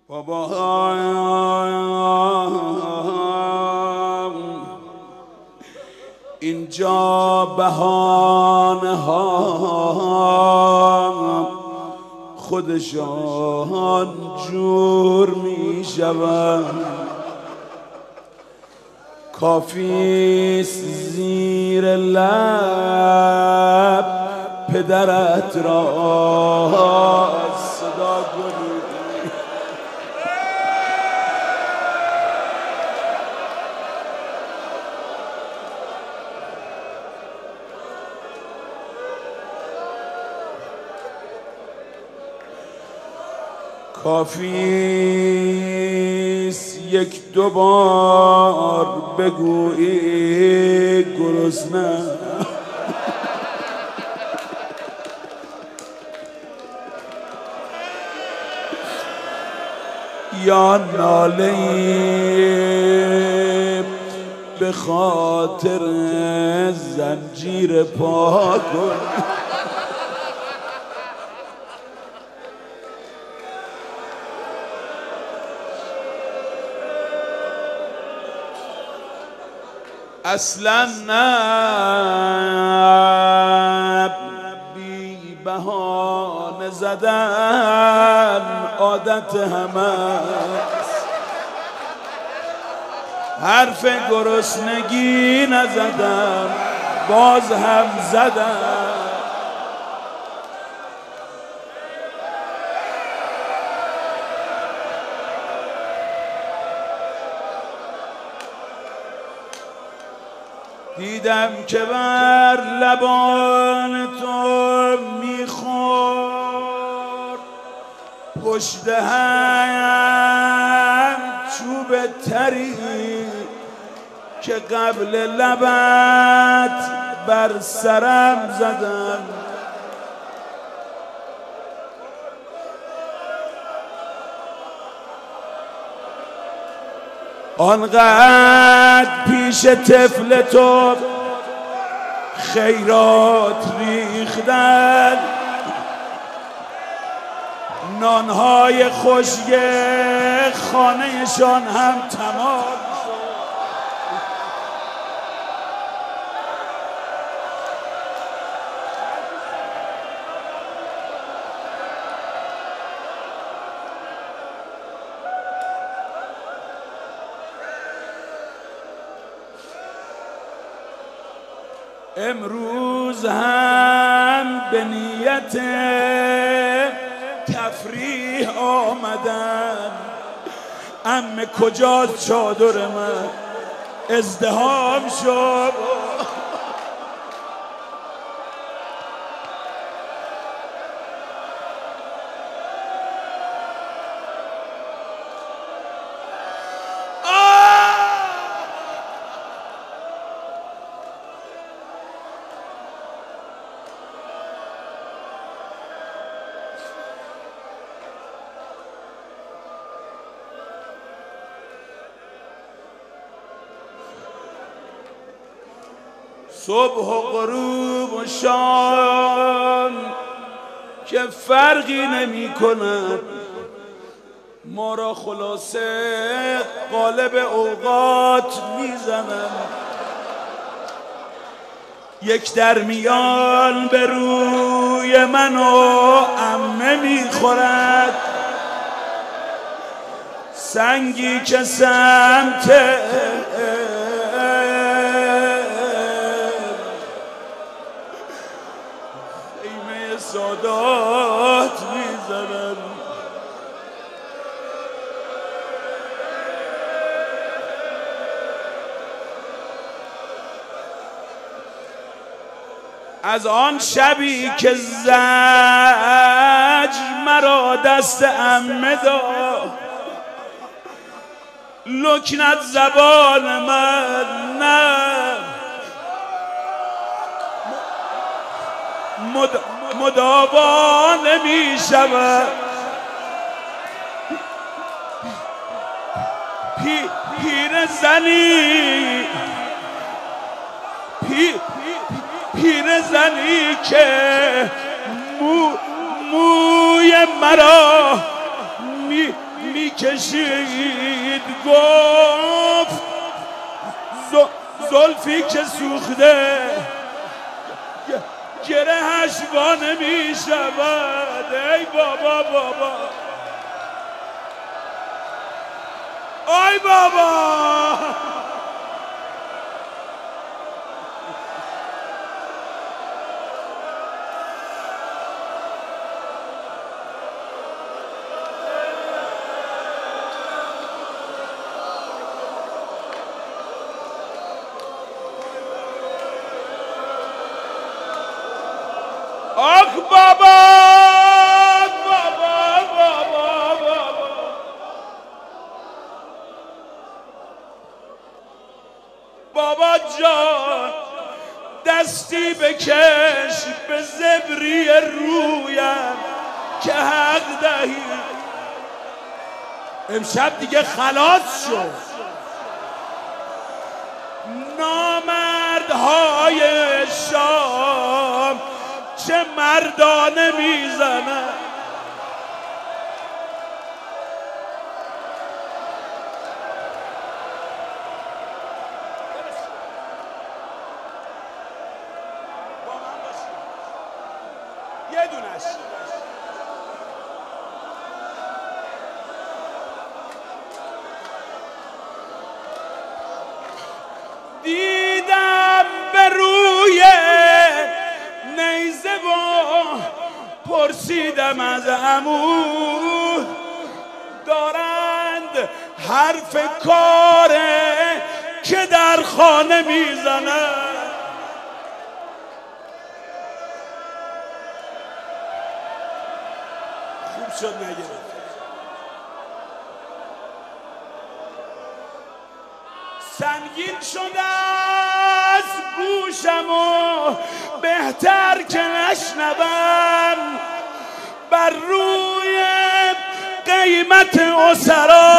بابا اینجا بهانه ها خودشان جور می شوند، کافیست زیر لب پدرت را صدا کنی. کافیست یک دو بار بگویی گرسنه، یا ناله‌ای به خاطر زنجیر پا کن. اصلا نه بی بهانه زدن عادت همه، حرف گرسنگی نزدم باز هم زدم. دیدم که بر لبان تو میخورد پشت هم چوب تری که قبل لبت بر سرم زدم. آنقدر پیش طفل تو خیرات ریختن، نانهای خشک خانهشان هم تمام شد. امروز هم به نیت تفریح آمدم، عمه کجاست چادر من ازدحام شد. صبح و غروب و شام که فرقی نمی کند، ما را خلاصه قالب اوقات میزنم. یک در میان به روی من و عمه میخورد، سنگی که سمت سادات میزنم. از آن شبی که زجر مرا دست عمه داد، لکنت زبان من نه مداوا نمی شود. پیرزنی که موی مرا کشید گفت زلفی که سوخته گرهش وا نمی شود. ای بابا بابا آی بابا آخ بابا بابا بابا بابا بابا جان دستی بکش به زبری رویم که حق دهی. امشب دیگه خلاص شد. نامردهای شام چه مردانه میزنه. با من باشید یه دونش دیدم به روی نیزه و پرسیدم از عمو دارند حرف کاره که در خانه میزنه. خوب شد نگرفت. سنگین شده از گوشم و بهتر که نشنوم بر روی قیمت اسرا